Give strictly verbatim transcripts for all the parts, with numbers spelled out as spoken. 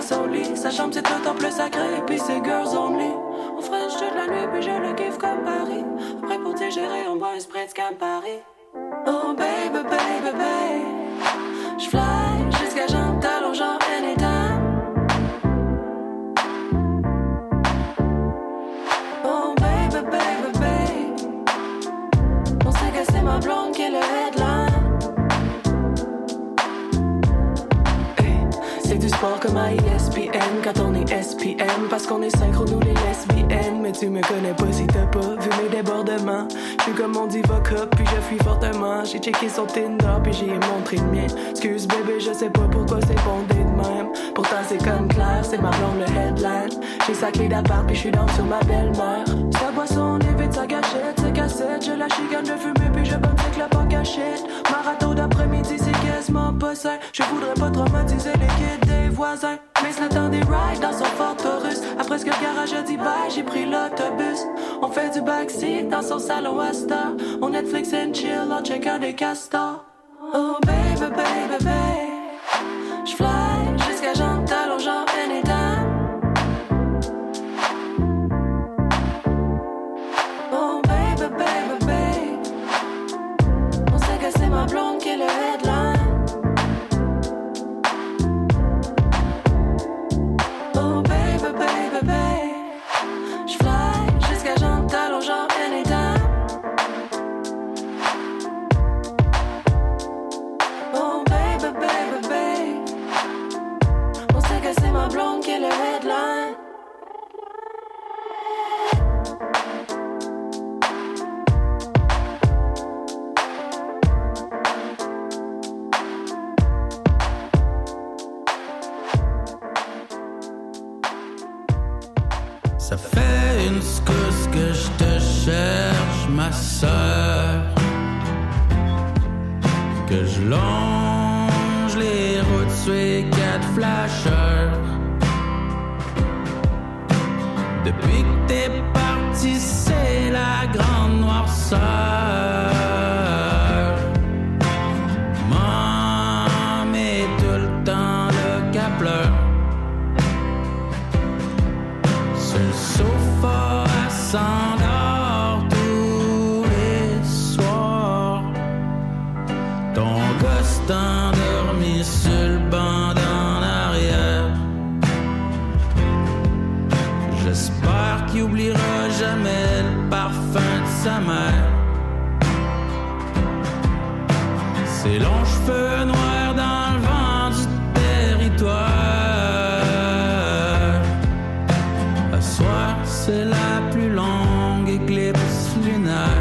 à son lit. Sa chambre c'est tout en plus sacré, puis c'est girls only. On French toute la nuit, puis je le kiffe comme Paris. Après pour digérer, on boit un Spritz Campari. Oh baby, baby, baby. J'fly jusqu'à Jean Talon, genre anytime. Oh baby, baby, baby. On sait que c'est ma blonde qui est le headline. C'est du sport comme à E S P N quand on est S P M. Parce qu'on est synchro, nous les lesbiennes. Mais tu me connais pas si t'as pas vu mes débordements. J'suis comme mon diva cup, puis je fuis fortement. J'ai checké son Tinder, puis j'y ai montré le mien. Excuse bébé, je sais pas pourquoi c'est bondé de même. Pourtant c'est comme clair, c'est ma blonde le headline. J'ai sa clé d'appart, puis j'suis down sur ma belle-mère. Sa boisson, on évite sa gâchette, sa cassette. Je la chicane, je fume, puis je bonne avec la pas cachette. Marathon d'après-midi, c'est quasiment pas sain. Je voudrais pas traumatiser les kids des voisins. Mais le temps des rides dans son Ford Taurus. Après ce que le garage a dit bye, j'ai pris l'autobus. On fait du backseat dans son salon Astor. On Netflix and chill en checkant des castors. Oh baby, baby, baby. J'fly jusqu'à Jean Talon, genre anytime. Oh baby, baby, baby. On sait que c'est ma blonde qui est le headline. Ça fait une secousse que je te cherche, ma sœur. Que je longe les routes sur les quatre flashers. Depuis que t'es parti, c'est la grande noirceur. Maman est tout le temps le qu'à pleure. Sur le sofa, elle s'endort tous les soirs. Ton gosse t'endormi sur le banc d'en arrière. J'espère qu'il oubliera jamais le parfum de sa mère. Ses longs cheveux noirs dans le vent du territoire. À soir, c'est la plus longue éclipse lunaire.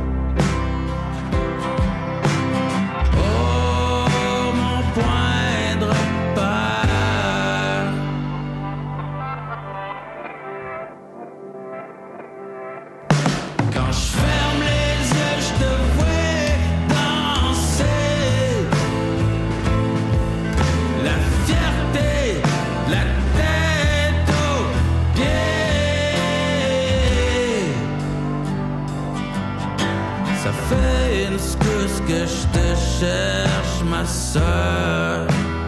Oh, mon point de repère. Quand je ferme les yeux, je te vois danser. La fierté, la tête aux pieds. Ça fait une secousse que je te cherche, ma sœur.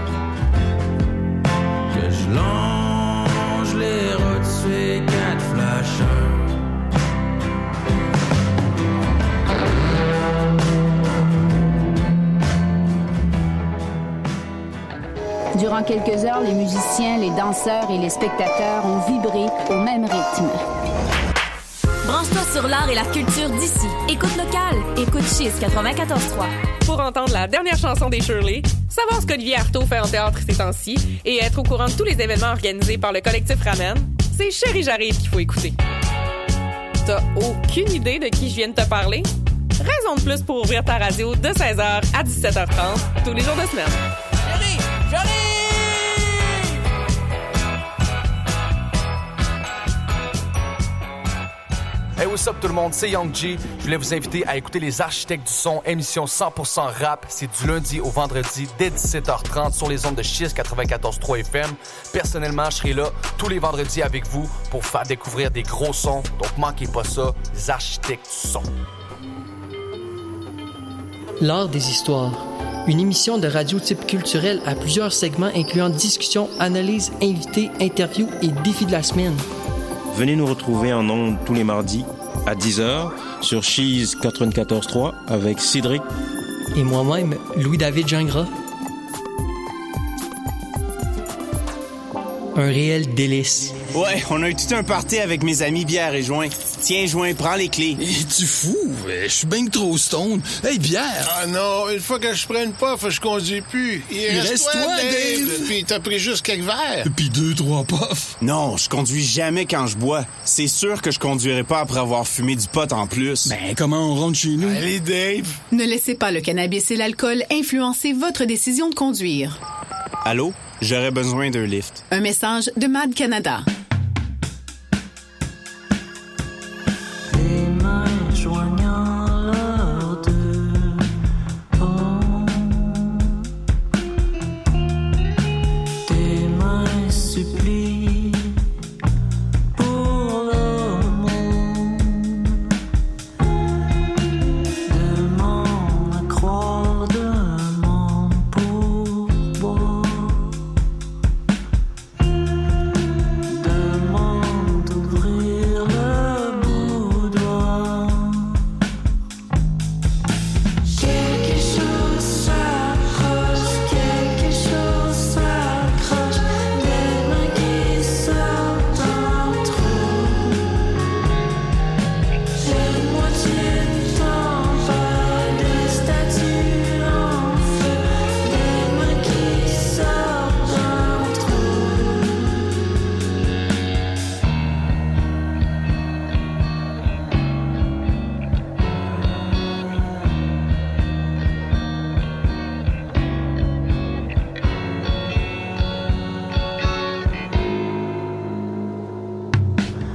Que je longe les routes sur les quatre flashers. Durant quelques heures, les musiciens, les danseurs et les spectateurs ont vibré au même rythme. Branche-toi sur l'art et la culture d'ici. Écoute locale. Écoute Chiz quatre-vingt-quatorze trois. Pour entendre la dernière chanson des Shirley, savoir ce qu'Olivier Artaud fait en théâtre ces temps-ci et être au courant de tous les événements organisés par le collectif Ramen, c'est Chérie J'arrive qu'il faut écouter. T'as aucune idée de qui je viens de te parler? Raison de plus pour ouvrir ta radio de seize heures à dix-sept heures trente tous les jours de semaine. Chérie, j'arrive! Hey, what's up tout le monde, c'est Young G. Je voulais vous inviter à écouter Les Architectes du Son, émission cent pour cent rap. C'est du lundi au vendredi dès dix-sept heures trente sur les ondes de Chiz quatre-vingt-quatorze trois F M. Personnellement, je serai là tous les vendredis avec vous pour faire découvrir des gros sons. Donc manquez pas ça, Les Architectes du Son. L'art des histoires. Une émission de radio type culturel à plusieurs segments incluant discussions, analyses, invités, interviews et défis de la semaine. Venez nous retrouver en ondes tous les mardis à dix heures sur Cheese quatre-vingt-quatorze trois avec Cédric et moi-même, Louis-David Gingras. Un réel délice. Ouais, on a eu tout un party avec mes amis bière et joint. Tiens, joint, prends les clés. Es-tu fou? Je suis bien trop stone. Hey, bière! Ah non, une fois que je prends une puff, je conduis plus. Il, Il reste, reste toi, toi Dave! Dave. Puis t'as pris juste quelques verres. Puis deux, trois puffs. Non, je conduis jamais quand je bois. C'est sûr que je conduirai pas après avoir fumé du pot en plus. Ben, comment on rentre chez nous? Allez, Dave! Ne laissez pas le cannabis et l'alcool influencer votre décision de conduire. Allô? J'aurais besoin d'un lift. Un message de Mad Canada.